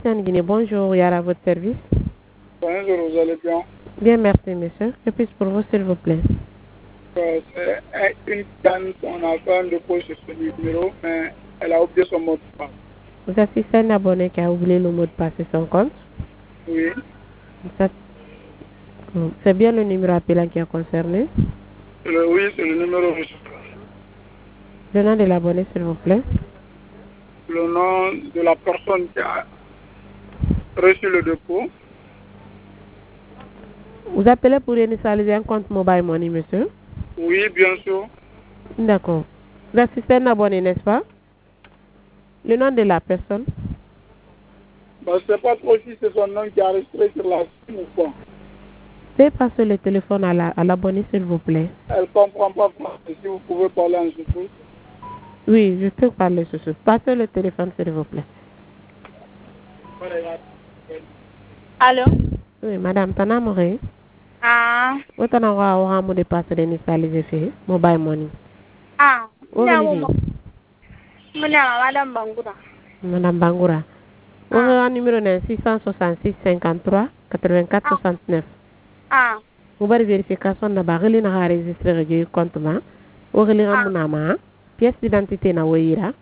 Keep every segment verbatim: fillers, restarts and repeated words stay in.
Guinée, bonjour, Yara, à votre service. Bonjour, vous allez bien? Bien, merci, monsieur. Que puis-je pour vous, s'il vous plaît? Euh, C'est une dame qu'on a fait un dépôt sur ce numéro, mais elle a oublié son mot de passe. Vous assistez à un abonné qui a oublié le mot de passe de son compte? Oui. Ça- C'est bien le numéro appelant qui est concerné? Le, oui, c'est le numéro reçu. Le nom de l'abonné, s'il vous plaît. Le nom de la personne qui a reçu le dépôt. Vous appelez pour initialiser un compte Mobile Money, monsieur? Oui, bien sûr. D'accord. Vous assistez à un abonné, n'est-ce pas? Le nom de la personne? Je ne sais pas trop si c'est son nom qui est enregistré sur la SIM ou pas. Veuillez passer le téléphone à la- à l'abonné, s'il vous plaît. Elle ne comprend pas français. Si vous pouvez parler en souffle. Oui, je peux parler sur ce. Passez le téléphone, s'il vous plaît. Allô? Oui, madame, Tana Moré. Ah. Vous avez un mot de passe d'initialiser fait Mobile Money. Ah. Où Nya est-ce mo. Muna madame Bangura. Madame Bangoura. Vous avez un numéro six cent soixante-six cinquante-trois quatre-vingt-quatre soixante-neuf. Ah. Vous avez vérification de baril na enregistré le compte ma. Vous avez un monama. Pièce d'identité na wira.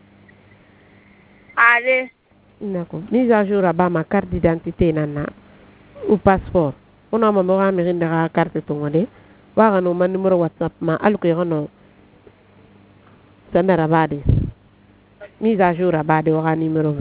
Allez. D'accord. Mise à jour à bas ma carte d'identité nana ou passeport. On a mon mora mérite de la carte to ngode. Wa no man numéro WhatsApp ma alko yono. Sandara badi. Mise à jour à bas de wa numéro.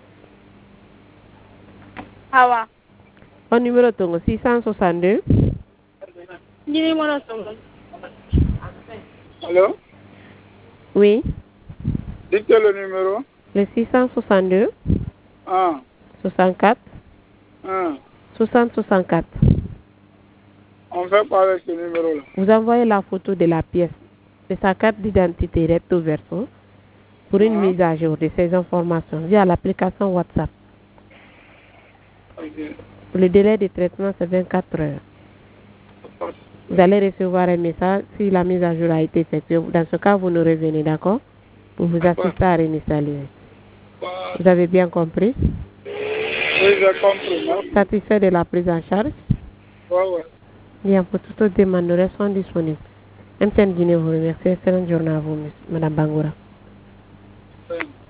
Hawa. Au numéro tongo six cent soixante-deux. Ni mo no songo. Allô? Oui. Dites le numéro. Le six cent soixante-deux. un. soixante-quatre. un. soixante soixante-quatre. On fait pas avec ce numéro-là. Vous envoyez la photo de la pièce de sa carte d'identité recto verso pour une Ah. mise à jour de ces informations via l'application WhatsApp. Ok. Le délai de traitement, c'est vingt-quatre heures. Vous allez recevoir un message si la mise à jour a été effectuée. Dans ce cas, vous nous revenez, d'accord? Pour vous assister à réinitialiser. Vous avez bien compris? Oui, j'ai compris. Merci. Satisfait de la prise en charge? Ouais, ouais. Bien, pour toute autre demande, nous restons disponibles. M T N Guinée vous remercie. Excellente journée à vous, Madame Bangoura.